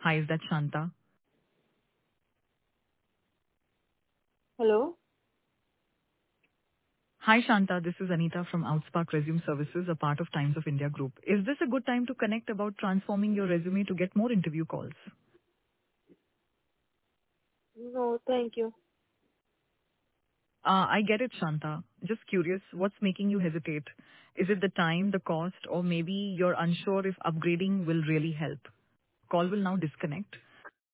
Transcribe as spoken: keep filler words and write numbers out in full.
Hi, is that Shanta? Hello? Hi, Shanta. This is Anita from Outspark Resume Services, a part of Times of India Group. Is this a good time to connect about transforming your resume to get more interview calls? No, thank you. Uh, I get it, Shanta. Just curious, what's making you hesitate? Is it the time, the cost, or maybe you're unsure if upgrading will really help? Call will now disconnect.